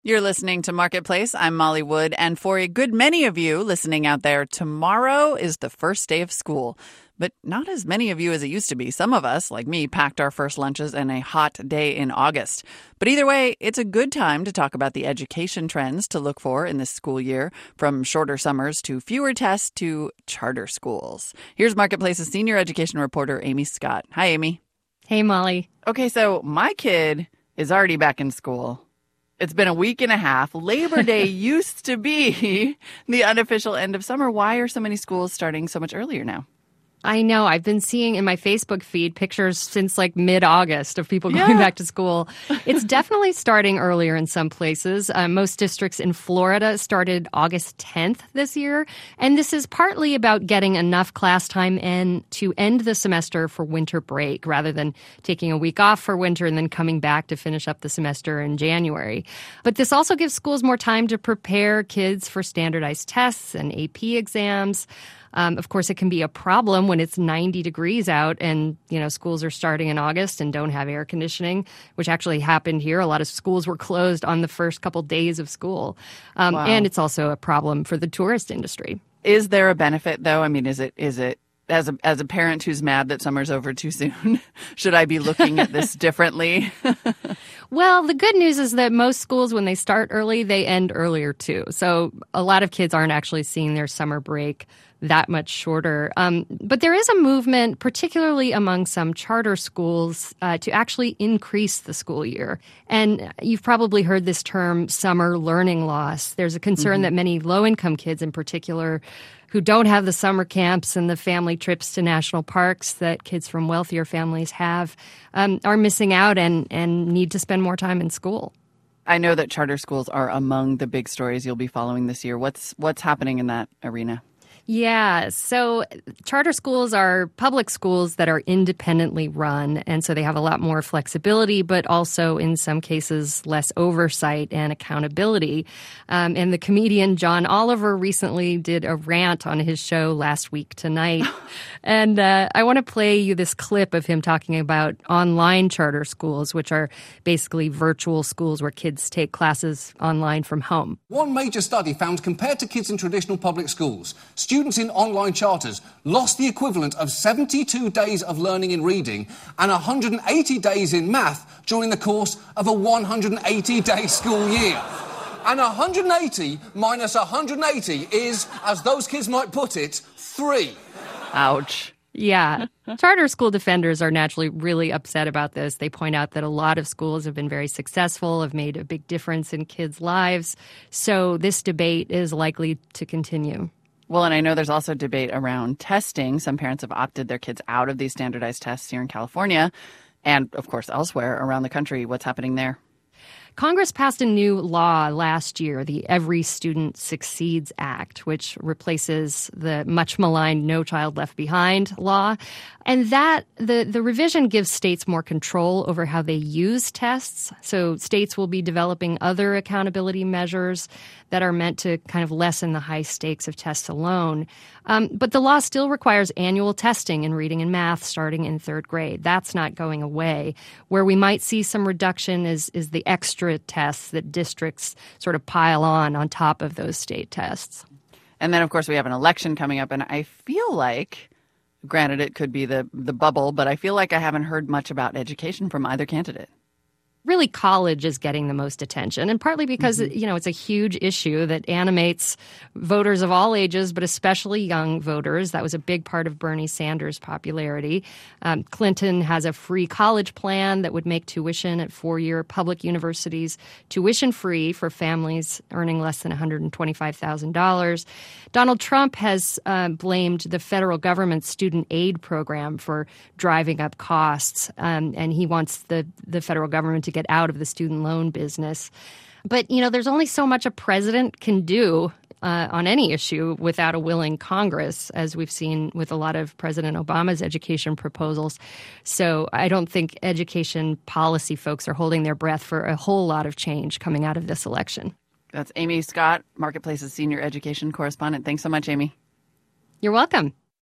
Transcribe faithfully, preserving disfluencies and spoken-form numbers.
You're listening to Marketplace. I'm Molly Wood. And for a good many of you listening out there, tomorrow is the first day of school. But not as many of you as it used to be. Some of us, like me, packed our first lunches in a hot day in August. But either way, it's a good time to talk about the education trends to look for in this school year, from shorter summers to fewer tests to charter schools. Here's Marketplace's senior education reporter, Amy Scott. Hi, Amy. Hey, Molly. Okay, so my kid is already back in school. It's been a week and a half. Labor Day used to be the unofficial end of summer. Why are so many schools starting so much earlier now? I know. I've been seeing in my Facebook feed pictures since like mid-August of people going yeah. back to school. It's definitely starting earlier in some places. Uh, most districts in Florida started August tenth this year. And this is partly about getting enough class time in to end the semester for winter break rather than taking a week off for winter and then coming back to finish up the semester in January. But this also gives schools more time to prepare kids for standardized tests and A P exams. Um, of course, it can be a problem when it's ninety degrees out and, you know, schools are starting in August and don't have air conditioning, which actually happened here. A lot of schools were closed on the first couple days of school. Um, wow. And it's also a problem for the tourist industry. Is there a benefit, though? I mean, is it is it as a, as a parent who's mad that summer's over too soon, should I be looking at this differently? Well, the good news is that most schools, when they start early, they end earlier, too. So a lot of kids aren't actually seeing their summer break that much shorter. Um, but there is a movement, particularly among some charter schools, uh, to actually increase the school year. And you've probably heard this term, summer learning loss. There's a concern mm-hmm. that many low-income kids in particular who don't have the summer camps and the family trips to national parks that kids from wealthier families have um, are missing out and, and need to spend more time in school. I know that charter schools are among the big stories you'll be following this year. What's what's happening in that arena? Yeah, so charter schools are public schools that are independently run, and so they have a lot more flexibility, but also in some cases less oversight and accountability. Um, and the comedian John Oliver recently did a rant on his show Last Week Tonight. And uh, I want to play you this clip of him talking about online charter schools, which are basically virtual schools where kids take classes online from home. One major study found compared to kids in traditional public schools, students in online charters lost the equivalent of seventy-two days of learning in reading and one hundred eighty days in math during the course of a one hundred eighty day school year. And one hundred eighty minus one hundred eighty is, as those kids might put it, three. Ouch. Yeah. Charter school defenders are naturally really upset about this. They point out that a lot of schools have been very successful, have made a big difference in kids' lives. So this debate is likely to continue. Well, and I know there's also debate around testing. Some parents have opted their kids out of these standardized tests here in California and, of course, elsewhere around the country. What's happening there? Congress passed a new law last year, the Every Student Succeeds Act, which replaces the much maligned No Child Left Behind law. And that the, the revision gives states more control over how they use tests. So states will be developing other accountability measures that are meant to kind of lessen the high stakes of tests alone. Um, but the law still requires annual testing in reading and math starting in third grade. That's not going away. Where we might see some reduction is, is the extra tests that districts sort of pile on on top of those state tests. And then, of course, we have an election coming up, and I feel like, granted, it could be the, the bubble, but I feel like I haven't heard much about education from either candidate. Really, college is getting the most attention, and partly because, mm-hmm. you know, it's a huge issue that animates voters of all ages, but especially young voters. That was a big part of Bernie Sanders' popularity. Um, Clinton has a free college plan that would make tuition at four-year public universities tuition-free for families earning less than one hundred twenty-five thousand dollars. Donald Trump has uh, blamed the federal government's student aid program for driving up costs, um, and he wants the, the federal government to get out of the student loan business. But, you know, there's only so much a president can do uh, on any issue without a willing Congress, as we've seen with a lot of President Obama's education proposals. So I don't think education policy folks are holding their breath for a whole lot of change coming out of this election. That's Amy Scott, Marketplace's senior education correspondent. Thanks so much, Amy. You're welcome.